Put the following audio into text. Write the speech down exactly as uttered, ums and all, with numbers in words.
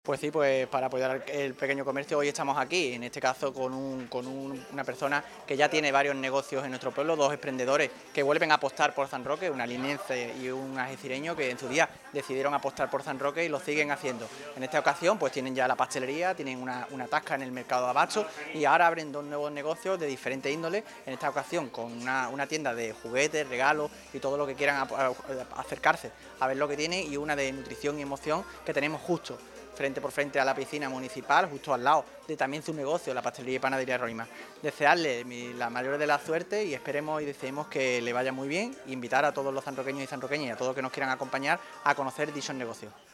Pues sí, pues para apoyar el pequeño comercio hoy estamos aquí, en este caso con, un, con un- una persona que ya tiene varios negocios en nuestro pueblo, dos emprendedores que vuelven a apostar por San Roque, una linense y un algecireño que en su día decidieron apostar por San Roque y lo siguen haciendo. En esta ocasión pues tienen ya la pastelería, tienen una, una tasca en el mercado de abasto y ahora abren dos nuevos negocios de diferentes índoles, en esta ocasión con una, una tienda de juguetes, regalos y todo lo que quieran a- a- acercarse a ver lo que tienen y una de nutrición y emoción que tenemos justo frente por frente a la piscina municipal, justo al lado de también su negocio, la pastelería y panadería Roima. Desearle mi- la mayor de la suerte y esperemos y deseemos que le vaya muy bien, e invitar a todos los sanroqueños y sanroqueñas y a todos los que nos quieran acompañar a conocer dichos negocios.